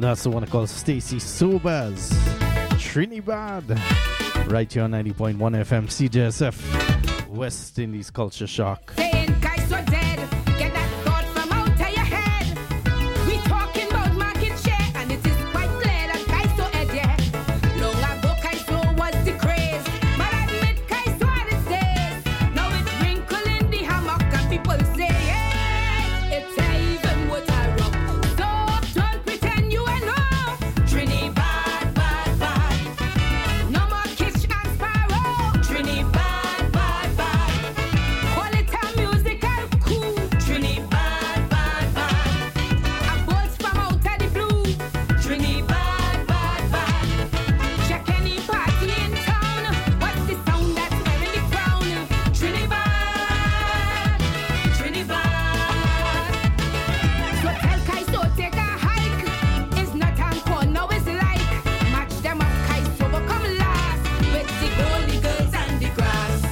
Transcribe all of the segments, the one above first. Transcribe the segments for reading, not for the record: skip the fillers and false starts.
That's the one called Stacy Sobers, Trinidad. Right here on 90.1 FM CJSF, West Indies Culture Shock. Saying guys so dead, get that thought from out of your head. We talking about market share, and it is quite clear that guys so dead, yeah. Long ago Kaiso was the craze, but admit Kaiso had its days. Now it's wrinkle in the hammock and people say, yeah, it's even what I rock. So don't pretend you ain't know. Trini bad, bad, bad. No more Kish and Sparrow. Trini bad, bad, bad. Call it a musical coup. Trini bad, bad, bad. A bolt from out of the blue. Trini bad, bad, bad. Check any party in town. What's the sound that's wearing the crown? Trini bad, Trini bad. So tell Kaiso take a hike. It's not encore, now it's like. Match them up, Kaiso will come last. With the goldy girls and the grass.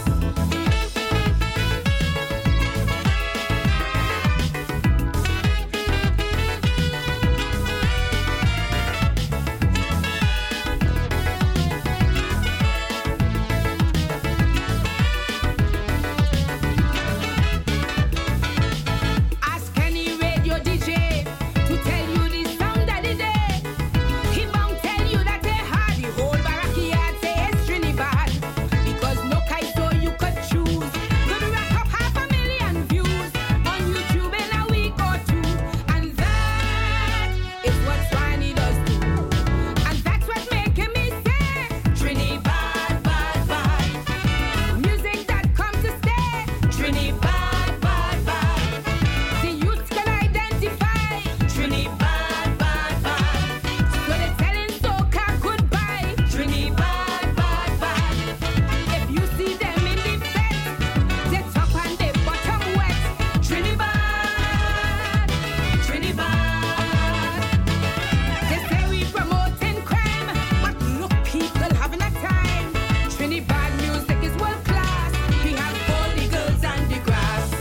Ask any radio DJ to tell you the sound of the day. He won't tell you that they had the whole baraki yard say it's Trinidad. Because no Kaiso you could choose. Could rack up 500,000 views on YouTube in a week or two. And that is what Swani does do. And that's what making me say Trinidad, bad, bad. Music that comes to stay. Trinidad, bad, bad. The youth can identify Trinidad, bad, bad. So they're telling soca goodbye. Trinidad, bad, bad. If you see them in the fence, they top and they bottom wet. Trinidad, Trinidad. They say we promoting crime, but look, people having a time. Trinidad music is world class. We have all the girls and the grass.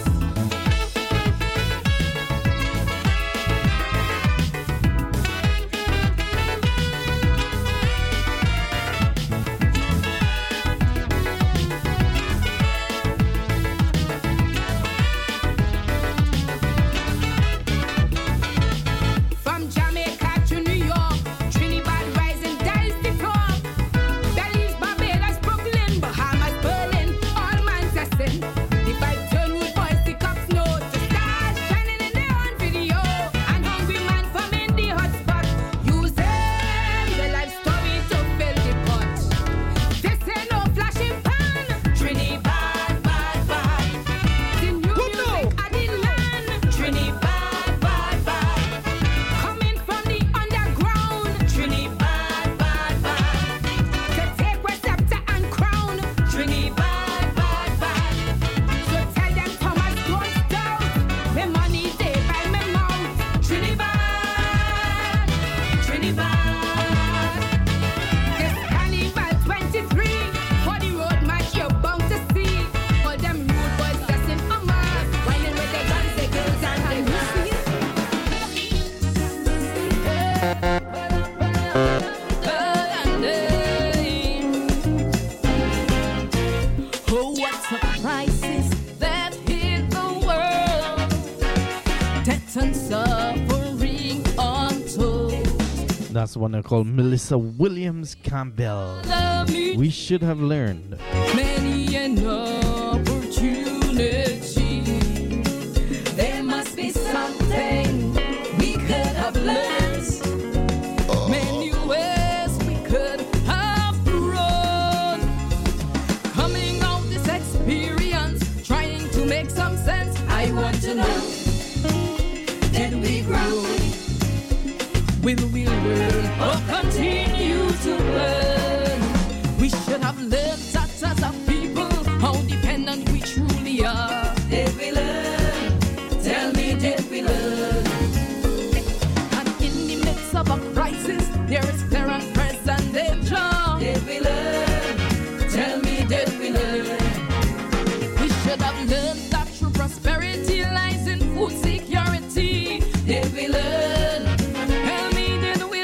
From Jamaica to New York, Trinidad rising, that is the top. Belize, Barbados, Brooklyn, Bahamas, Berlin, all Manchester. The vibe turn with boys, the cops know. The stars shining in their own video. And hungry man from in the hotspot. Use them, the life story to fill the pot. This ain't no flashing pan. Trinidad, bad, bad. The new music at the land. Trinidad, bad, bad. Coming from the underground. Trinidad, bad, bad. To take receptor and crown. Trinidad, bad, bad. So tell them Thomas don't doubt. Me money they by me mouth. Trinidad, Trinidad. This Carnival 23 for the road match you're bound to see. All them rude boys dressing for Mars, whining with their guns, their girls and their grass. Oh, what's the crisis that hit the world? Death and suffering untold. That's the one they call Melissa Williams Campbell. We should have learned. Many an opportunity. There must be something we could have learned. Many ways we could have grown. Coming out this experience, trying to make some sense. I want to know, did we grow? Will we learn or continue to learn? We should have learned that as a people, how dependent we truly are. Did we learn? Tell me, did we learn? And in the midst of a crisis, there is clear and present danger. Did we learn? Tell me, did we learn? We should have learned that true prosperity lies in food security. Did we learn? Tell me, did we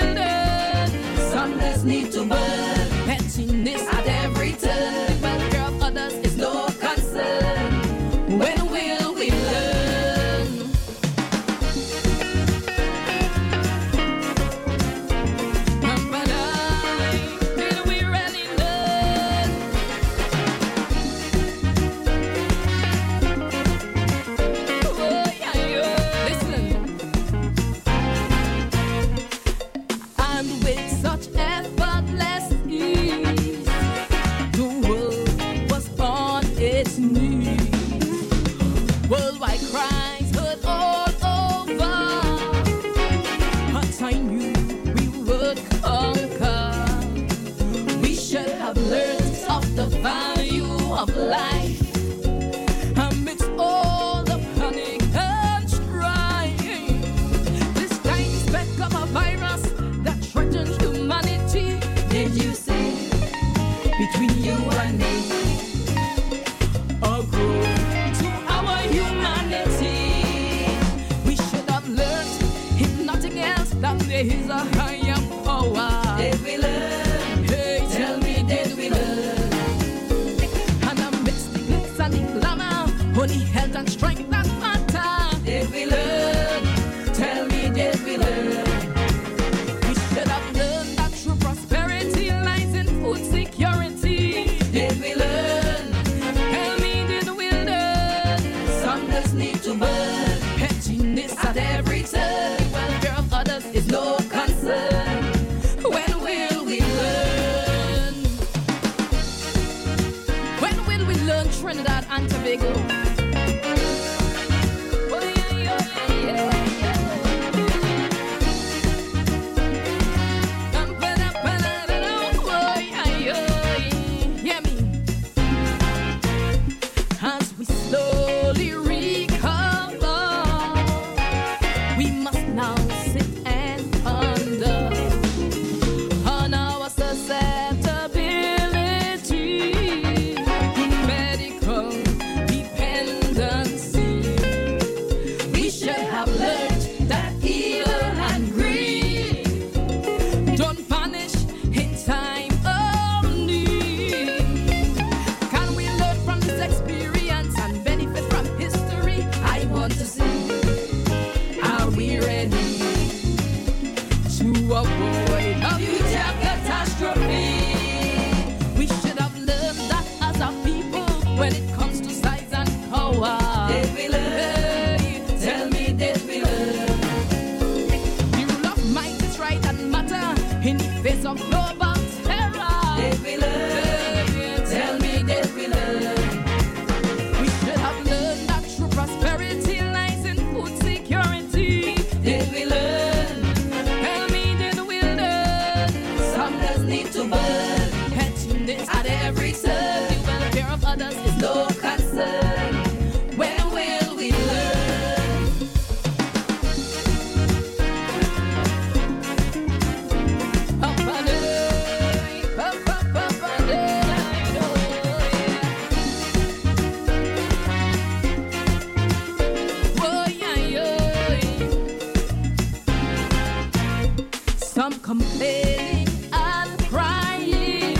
there is a higher power. Did we learn? Hey, Tell me, did we learn? And amidst the glitz and the glamour, only health and strength that matter. Did we learn? Tell me, did we learn? We should have learned that true prosperity lies in food security. Did we learn? Tell me, did we learn? Some just need to burn. Pettiness At every turn, the welfare of others is no concern. When will we learn? When will we learn Trinidad and Tobago? Oh, yeah, yeah, yeah, yeah. Oh, yeah, yeah. Hear me. As we slowly recover, we must now sit and ponder on our susceptibility, medical dependency. We should have learned that evil and greed Don't vanish in time of need. Can we learn from this experience and benefit from history? I want to see. Are we ready? To avoid a Future catastrophe. We should have learned that as a people when it comes to size and power. Did we learn? Hey, Tell me, did we learn? the rule of might is right and matter in the face of global terror. Did we learn? Hey, Tell me, did we learn? we should have learned that true prosperity lies in food security. Did we learn? Tell me, did we learn? Some just need to burn. Pettiness At every turn, the welfare of others is no concern. When will we learn? Some complaining and crying,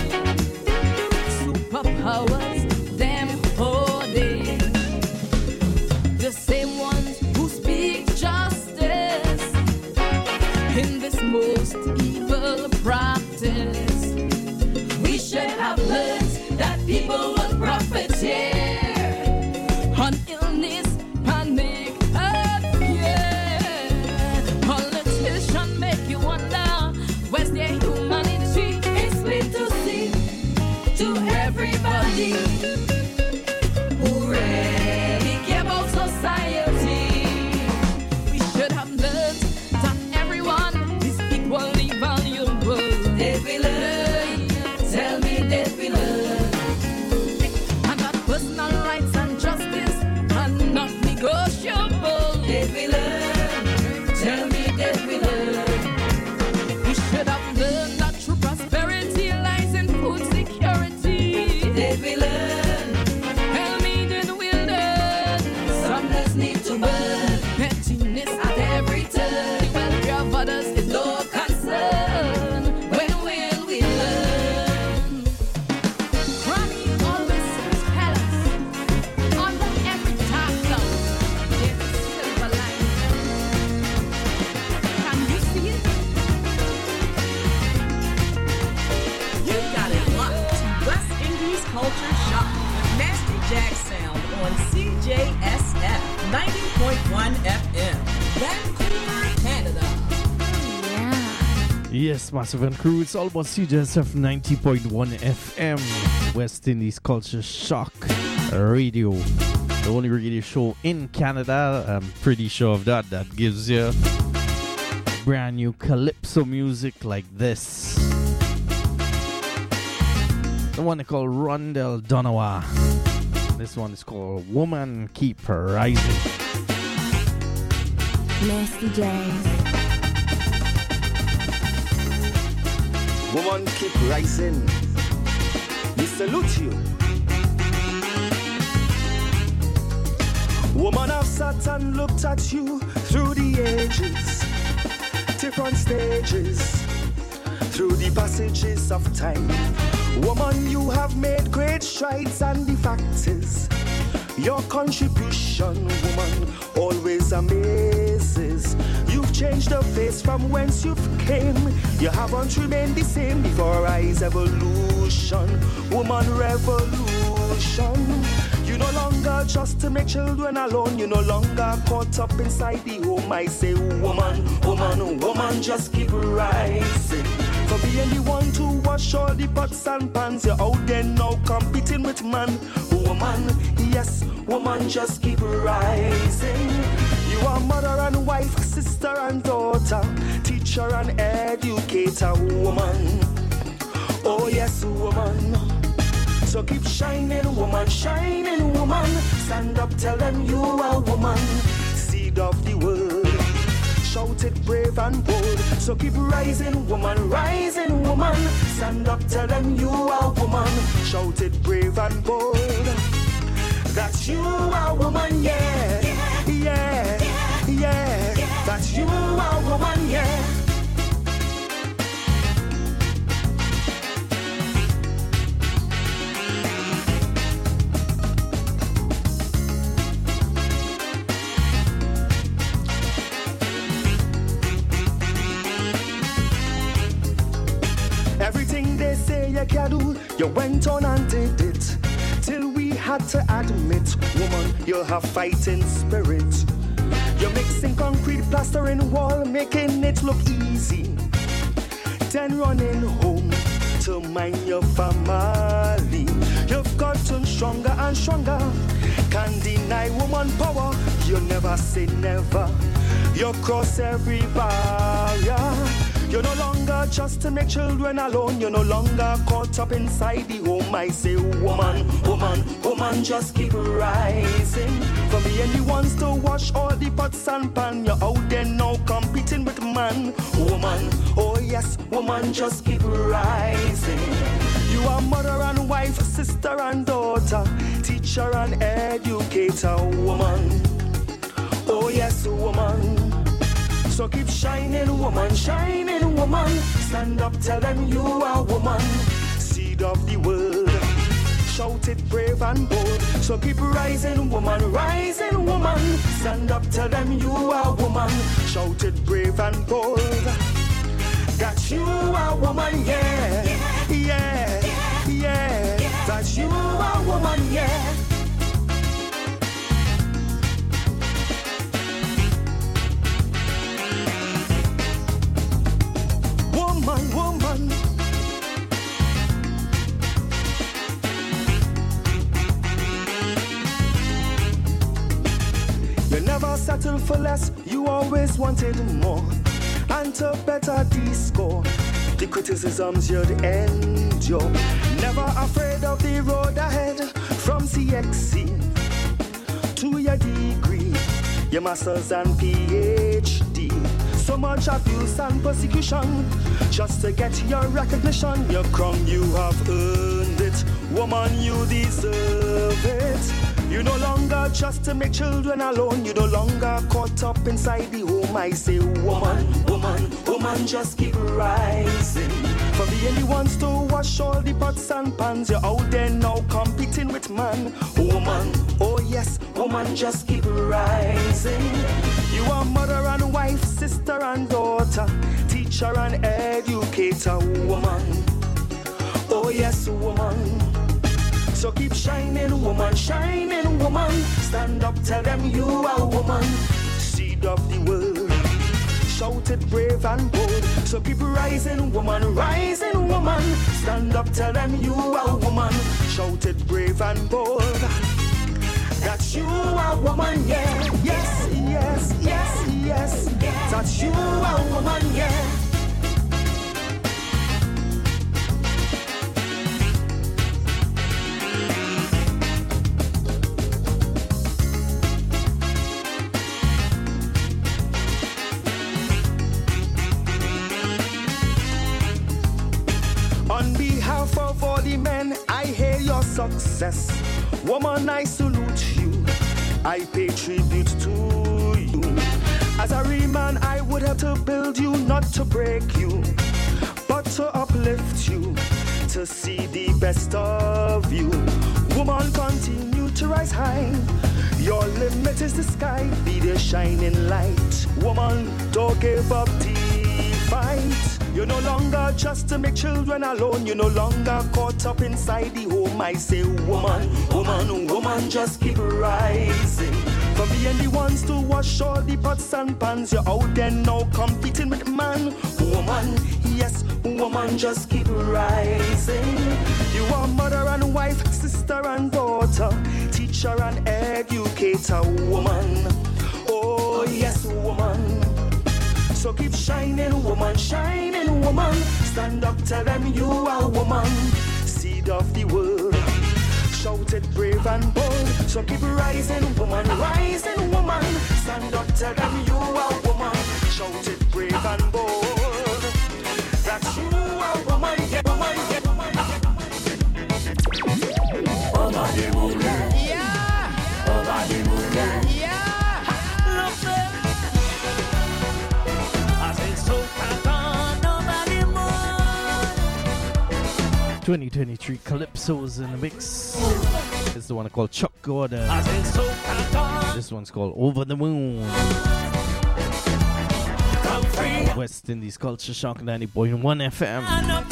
superpowers them holding, the same ones who speak justice in this most evil practice. We should have learned that people will profiteer. On illness, panic, and fear. Politicians make you wonder, where's their humanity? It's plain to see to everybody who really care about society. We should have learned that everyone is equally valuable. Did we learn? Tell me, did we learn? And that personal rights and justice are not negotiable. Did we learn? Tell me, did we learn? We should have learned that true prosperity lies in food security. Did we learn? Tell me, did we learn? Some just need to burn. Pettiness At every turn, the welfare of others is no concern. When will we learn? Granny always tell us, under every dark cloud, there's a silver lining. Can you see it? You got it locked to West Indies Culture Shock with Nasty Jack Sound on CJSF 90.1 FM, Vancouver, Canada. Yes, Massive and Crew, it's all about CJSF 90.1 FM, West Indies Culture Shock Radio. The only radio show in Canada, I'm pretty sure of that, that gives you brand new calypso music like this. The one they call Rondell Donawa. This one is called Woman Keep Rising. Nasty James. Woman keep rising. We salute you. Woman of Satan looked at you through the ages. different stages through the passages of time. Woman, you have made great strides, and the fact is, your contribution, woman, always amazes. You've changed the face from whence you've came. You haven't remained the same before our eyes. Evolution, woman, revolution. You no longer just to make children alone. You no longer caught up inside the home. I say, woman, woman, woman, just keep rising. For being the one to wash all the pots and pans, you're out there now competing with man. Woman, yes, woman, just keep rising. You are mother and wife, sister and daughter, teacher and educator, woman. Oh yes, woman. So keep shining, woman, shining, woman. Stand up, tell them you are woman, seed of the world. Shout it brave and bold. So keep rising, woman, rising, woman. Stand up, tell them you are woman. Shout it brave and bold. That you are woman, yeah, yeah, yeah. That you are woman, yeah. Everything they say you can do, you went on and did it. Till we had to admit, woman, you have fighting spirit. You're mixing concrete, plastering wall, making it look easy. Then running home to mind your family. You've gotten stronger and stronger. Can't deny woman power. You never say never. You cross every barrier. You're no longer just to make children alone. You're no longer caught up inside the home. I say, woman, woman, woman, just keep rising. For me and the ones to wash all the pots and pan. You're out there now competing with man. Woman, oh yes, woman, just keep rising. You are mother and wife, sister and daughter, teacher and educator, woman. Oh yes, woman. So keep shining, woman, shining, woman. Stand up, tell them you are woman, seed of the world. Shout it brave and bold. So keep rising, woman, rising, woman. Stand up, tell them you are woman. Shout it brave and bold. That you are woman, yeah, yeah, yeah. That you are woman, yeah. Woman. You never settle for less, you always wanted more. And to better de-score the criticisms you'd endure. Never afraid of the road ahead, from CXC to your degree, your master's and PhD. So much abuse and persecution just to get your recognition. Your crown, you have earned it. Woman, you deserve it. You no longer just to make children alone. You no longer caught up inside the home. I say, woman, woman, woman, just keep rising. For being the ones to wash all the pots and pans. You're out there now competing with man. Woman, oh yes, woman, just keep rising. You are mother and wife, sister and daughter, teacher and educator, woman. Oh yes, woman. So keep shining, woman, shining, woman. Stand up, tell them you are woman, seed of the world. Shout it brave and bold. So keep rising, woman, rising, woman. Stand up, tell them you are woman. Shout it brave and bold. That you are woman, yeah. Yes, yes, yes, yes. That you are woman, yeah. On behalf of all the men, I hail your success. Woman, I salute you. I pay tribute to you. As a real man, I would have to build you, not to break you, but to uplift you, to see the best of you. Woman, continue to rise high. Your limit is the sky, be the shining light. Woman, don't give up the fight. You're no longer just to make children alone. You're no longer caught up inside the home. I say, woman, woman, woman, just keep rising. From being the ones to wash all the pots and pans, you're out there now competing with man. Woman, yes, woman, just keep rising. You are mother and wife, sister and daughter, teacher and educator, woman. Oh, yes, woman. So keep shining, woman, shining, woman. Stand up, tell them you are woman. Seed of the world. Shout it brave and bold. So keep rising, woman, rising, woman. Stand up, tell them you are woman. Shout it brave and bold. That you are woman, yeah, woman, yeah, woman. Over the moon, yeah. Over the moon, yeah. 2023 Calypso's in the mix. This is the one called Chuck Gordon. This one's called Over the Moon. West Indies Culture Shock 90.1 FM.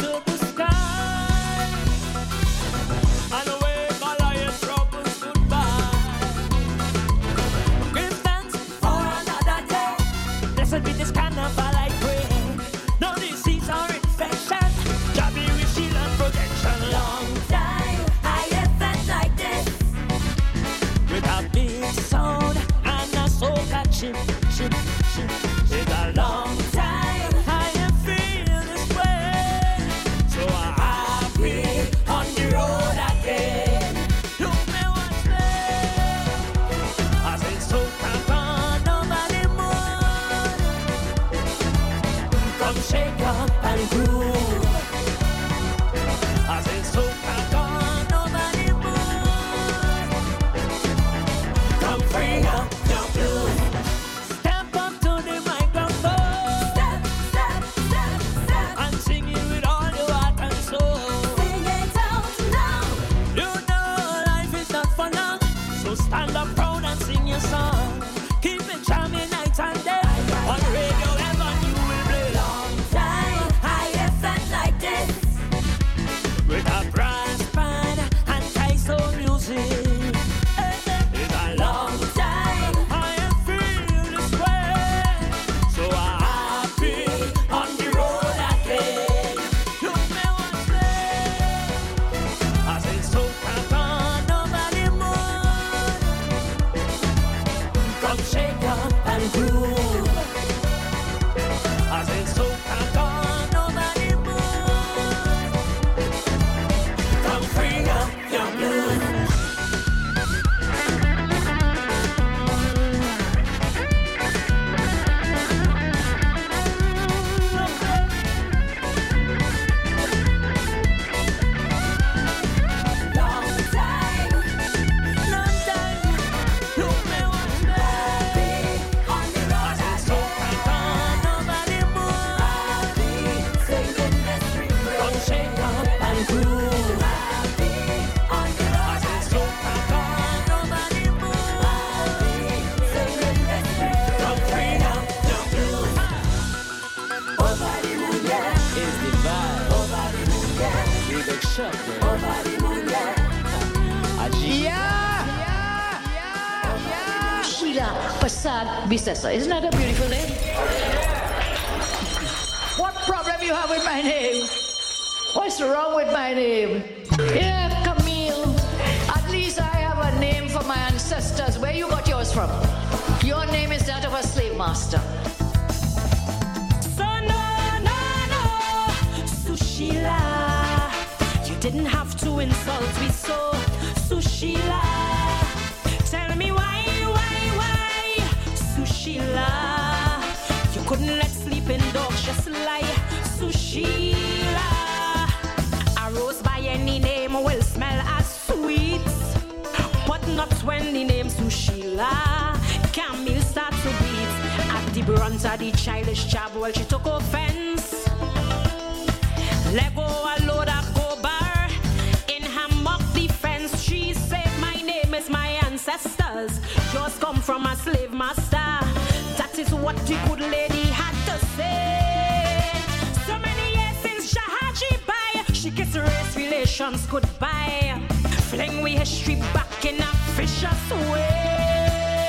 Blessed be this carnival, I pray. No disease or infection. God be with shield and protection. Long time I have felt like this. With a big sound and a soca chip. It's a long time I have feel this way. So I'm happy on the road again. Look me what's there. I say soca gone over the moon. Come shake up and groove. I say soca gone over the moon. Come bring up your blues. Step up to the microphone. Step, step, step, step. And sing it with all your heart and soul. Sing it out now. You know life is not for long. So stand up proud and sing your song. Keep it charming night and day. On radio ever you will play. Long time I have felt like this. With a brass band and Tyso music. It's a long Time I am feel this way. So I'm happy on the road again. Look me what's there. I say so gone over the moon. Come shake up and groove. I say so gone over the moon. Come bring up your blues. long time Long time, look me what's there. on the road So again. gone over the moon. Happy singing this refrain. Come shake up and groove. Happy on the road So again. gone over the moon. Singing this refrain. Come bring up your blues. Over the moon, yeah. Is the vibe. Over the moon, yeah. We go shut Over the moon, yeah. Sheila Prasad Bisesa. Isn't that a beautiful name? What problem you have with my name? What's wrong with my name? Yeah, Camille. At least I have a name for my ancestors. Where you got yours from? Your name is that of a slave master. So no, Sushila. You didn't have to insult me so, Sushila. Tell me why, Sushila. You couldn't let sleeping dogs just lie, Sushila. A rose by any name will smell as sweet, but not when the name Sushila. Camille start to beat. At the brunt of the childish job. Well, she took offense. Let go a load of go bar. In her mock defense, she said, my name is my ancestors. Just come from a slave master. That is what the good lady had to say. So many years since Jahaji Bai, she kissed race relations goodbye. Fling we history back in a vicious way.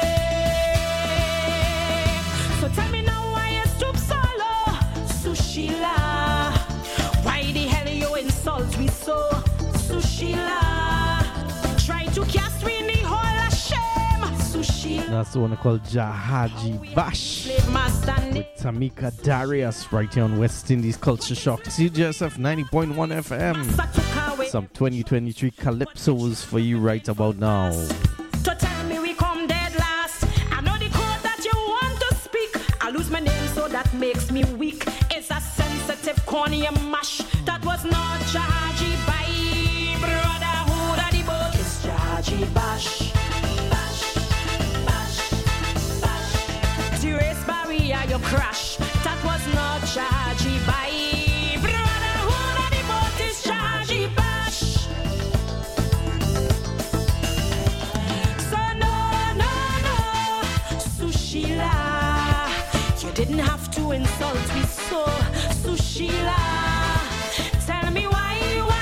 So tell me now why you stoop so low, Sushila. Why the hell you insult me so, Sushila? Try to cast me in the hole of shame, Sushila. That's the one called Jahaji Bash with Tamika Darius right here on West Indies Culture Shock. CJSF 90.1 FM. Some 2023 calypsos for you right about now. To tell me we come dead last. I know the code that you want to speak. I lose my name so that makes me weak. It's a sensitive corny mash. That was not Jahaji Bai. Brotherhood of the boat. It's Jahaji Bash. Bash, bash, bash. The race barrier you crash. That was not Jahaji Bai. Brotherhood of the boat is Jahaji Bash. So no, no, no, Sushila. You didn't have to insult me so, Sushila. Tell me why,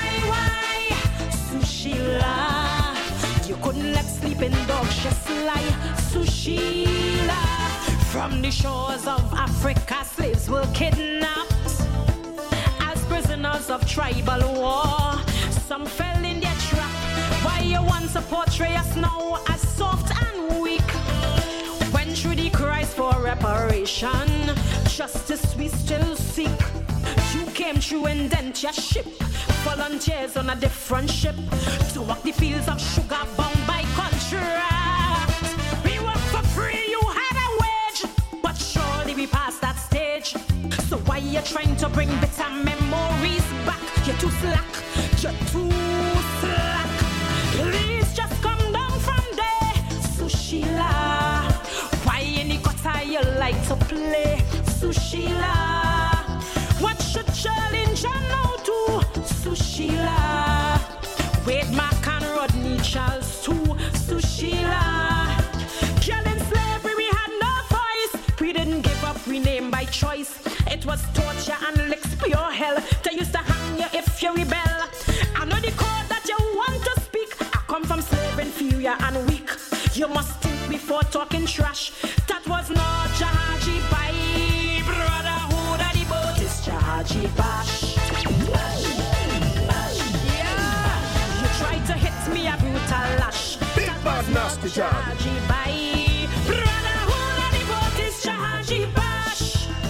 Sushila. You couldn't let sleeping dogs just lie, Sushila. From the shores of Africa, slaves were kidnapped as prisoners of tribal war. Some fell in their trap. Why you want to portray us now as soft and weak? When through the cries for reparation, justice we still seek. You came through and dent your ship. Volunteers on a different ship to walk the fields of sugar bound by contract. We work for free, you had a wage, but surely we passed that stage. So why you trying to bring bitter memories back? You're too slack, you're too slack. Please just come down from there, Sushila. Why in the gutter you like to play, Sushila? What should challenge you now to, Sushila? Wade Mark and Rodney Charles too, Sushila. Girl in slavery we had no voice. We didn't give up, we named by choice. It was torture and licks pure hell. They used to hang you if you rebel. I know the code that you want to speak. I come from slave inferior and weak. You must think before talking trash. That was not Jahaji Bai. Brotherhood of the boat is Jahaji Bash. Bash, bash, yeah. You tried to hit me a brutal lash. Big bad nasty job. Jahaji Bai. Brotherhood of the boat is Jahaji Bash.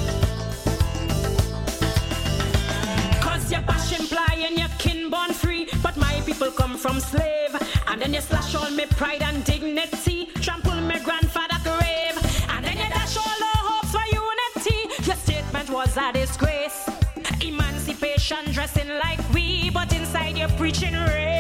Cause you bash implying your kin born free, but my people come from slave. And then you slash all my pride and dignity, trample my grandfather grave, and then you dash all the hopes for unity. Your statement was a disgrace. Emancipation dressing like we, but inside you're preaching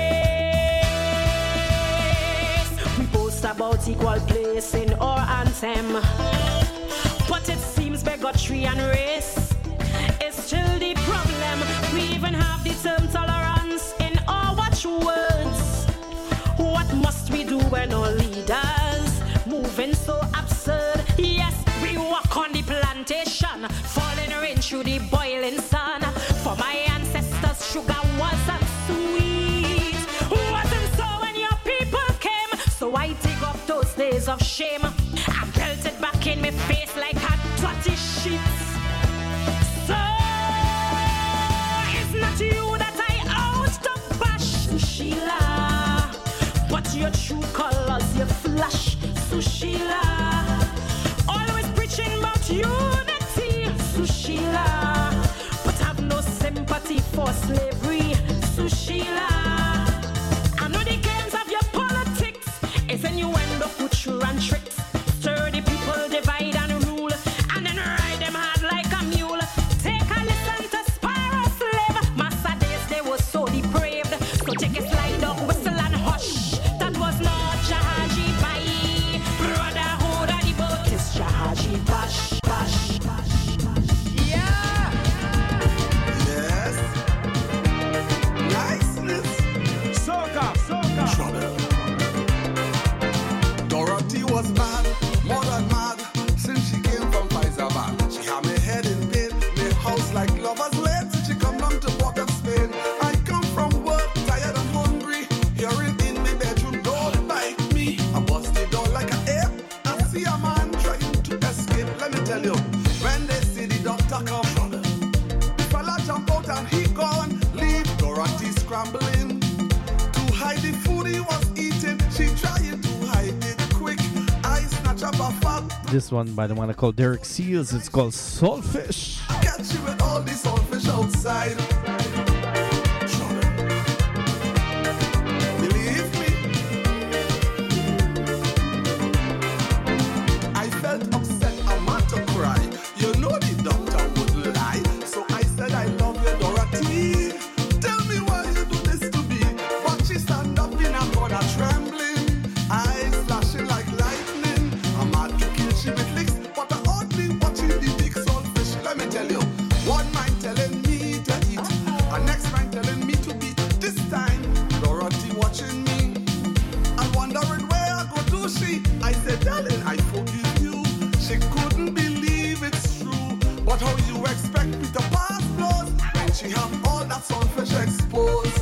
race. We boast about equal place in our anthem, but it seems bigotry and race is still the problem. We even have the term tolerance in our watchwords. What must we do when our leaders moving so absurd? Yes, we walk on the plantation, falling rain through the boiling sun. For my ancestors, sugar wasn't sweet. Wasn't so when your people came. So I dig up those days of shame. I belt it back in my face like a dirty sheets. So it's not you that I out to bash, Sushila. But your true colors, you flash, Sushila. Always preaching about unity, Sushila. But have no sympathy for slavery, Sushila. I know the games of your politics is when you end up with true and tricks. Stir the people, divide and rule, and then ride them hard like a mule. Take a listen to Sparrow Slave. Massa days they were so depraved. So take a slide up, whistle and hush. That was not Jahaji Bai. Brotherhood of the boat is Jahaji Bash. Let me tell you, when they see the doctor come, the fella jump out and he gone, leave Dorothy scrambling to hide the food he was eating. She trying to hide it quick. I snatch up a fat. This one by the one called Derek Seals. It's called Saltfish. Catch you with all the saltfish outside. Believe me, I felt upset, I'm about to cry. You know the doctor wouldn't lie. So I said I love you, Dorothy. Tell me why you do this to me. But she stand up in a corner trembling, eyes flashing like lightning. I'm mad to kill she with licks, but I hardly watching the big saltfish. Let me tell you, one mind telling me to eat, and next mind telling me to beat. This time, Dorothy watching me and wondering where I go to she. I said, darling, I forgive you. She couldn't believe it's true. But how you expect me to pass blows when she have all that saltfish exposed?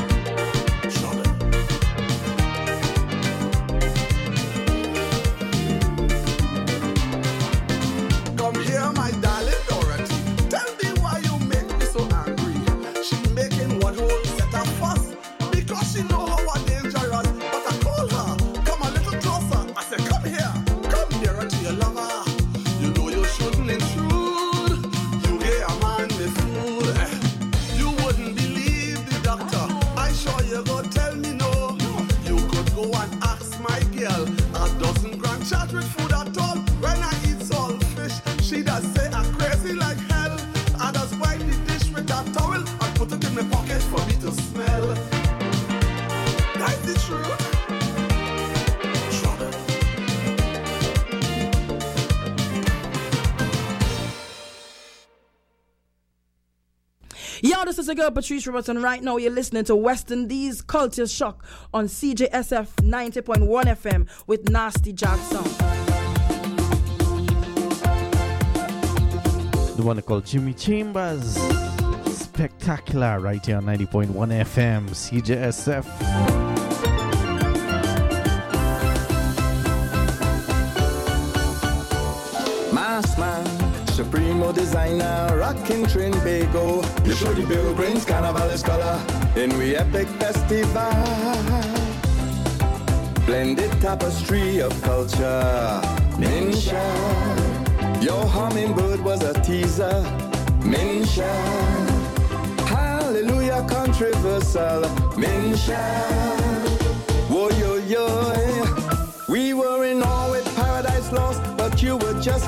Come here, my darling Dorothy. Tell me why you make me so angry. She making one whole set of fuss because she know how I'm dangerous. But I call her, come a little closer. I said, come here, come nearer to your lover. You know you shouldn't intrude. You gave a man the food. You wouldn't believe the doctor. I sure you go tell me no. You could go and ask my girl. A dozen grand charge with food at all. When I eat saltfish, she does say I'm crazy like hell. I just wipe the dish with a towel and put it in my pocket for me to smell. That's the truth. Yo, this is the girl Patrice Robertson. Right now, you're listening to West Indies Culture Shock on CJSF 90.1 FM with Nasty Jackson. The one called Jimmy Chambers. Spectacular right here on 90.1 FM, CJSF. Mass man, Supremo designer, rockin' Trinbago. You show the Bill Green's Carnivalist color in we epic festival. Blended tapestry of culture, Minsha. Your hummingbird was a teaser, Minsha. Hallelujah, controversial, Minsha. Whoa, yo, yo.